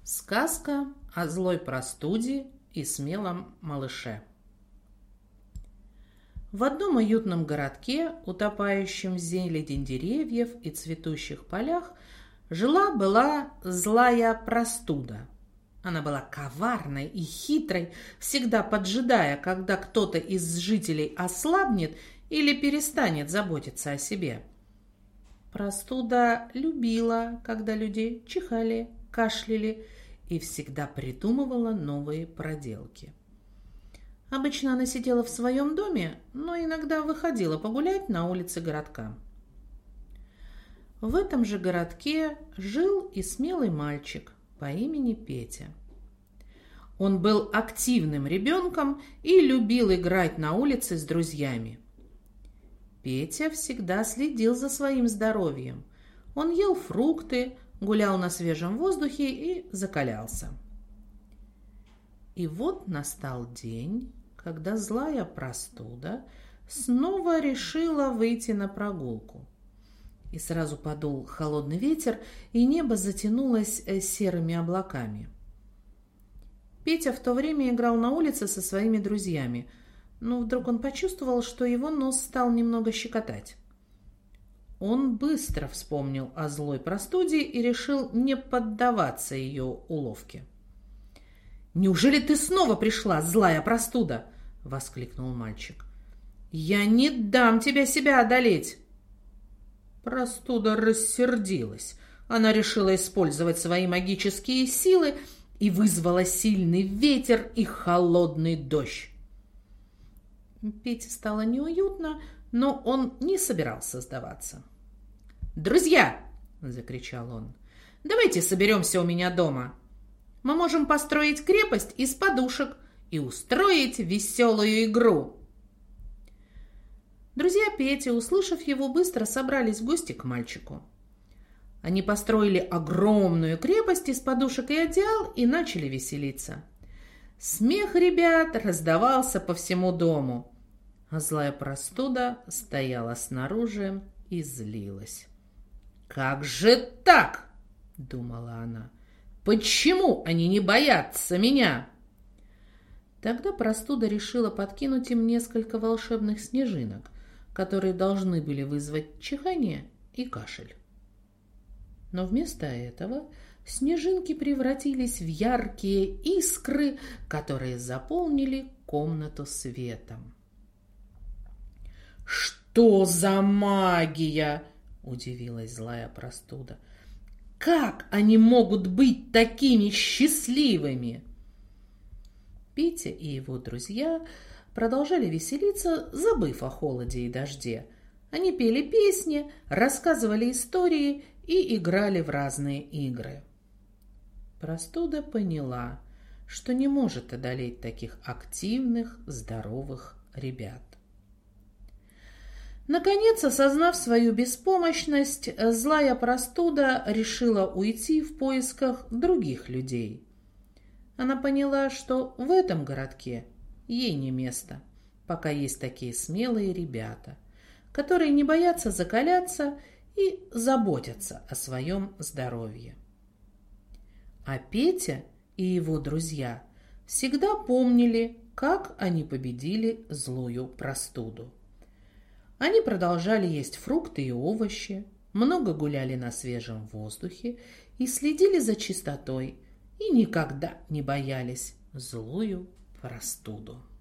Сказка о злой простуде и смелом малыше. В одном уютном городке, утопающем в зелени деревьев и цветущих полях, жила-была злая простуда. Она была коварной и хитрой, всегда поджидая, когда кто-то из жителей ослабнет или перестанет заботиться о себе. Простуда любила, когда люди чихали, кашляли и всегда придумывала новые проделки. Обычно она сидела в своем доме, но иногда выходила погулять на улице городка. В этом же городке жил и смелый мальчик по имени Петя. Он был активным ребенком и любил играть на улице с друзьями. Петя всегда следил за своим здоровьем. Он ел фрукты, гулял на свежем воздухе и закалялся. И вот настал день, когда злая простуда снова решила выйти на прогулку. И сразу подул холодный ветер, и небо затянулось серыми облаками. Петя в то время играл на улице со своими друзьями, но вдруг он почувствовал, что его нос стал немного щекотать. Он быстро вспомнил о злой простуде и решил не поддаваться ее уловке. «Неужели ты снова пришла, злая простуда?» — воскликнул мальчик. «Я не дам тебе себя одолеть!» Простуда рассердилась. Она решила использовать свои магические силы и вызвала сильный ветер и холодный дождь. Пете стало неуютно, но он не собирался сдаваться. «Друзья!» — закричал он. «Давайте соберемся у меня дома. Мы можем построить крепость из подушек и устроить веселую игру». Друзья Пети, услышав его, быстро собрались в гости к мальчику. Они построили огромную крепость из подушек и одеял и начали веселиться. Смех ребят раздавался по всему дому, а злая простуда стояла снаружи и злилась. «Как же так?» — думала она. «Почему они не боятся меня?» Тогда простуда решила подкинуть им несколько волшебных снежинок, которые должны были вызвать чихание и кашель. Но вместо этого снежинки превратились в яркие искры, которые заполнили комнату светом. «Что за магия?» — удивилась злая простуда. «Как они могут быть такими счастливыми?» Петя и его друзья продолжали веселиться, забыв о холоде и дожде. Они пели песни, рассказывали истории и играли в разные игры. Простуда поняла, что не может одолеть таких активных, здоровых ребят. Наконец, осознав свою беспомощность, злая простуда решила уйти в поисках других людей. Она поняла, что в этом городке ей не место, пока есть такие смелые ребята, которые не боятся закаляться и заботятся о своем здоровье. А Петя и его друзья всегда помнили, как они победили злую простуду. Они продолжали есть фрукты и овощи, много гуляли на свежем воздухе и следили за чистотой, и никогда не боялись злую простуду.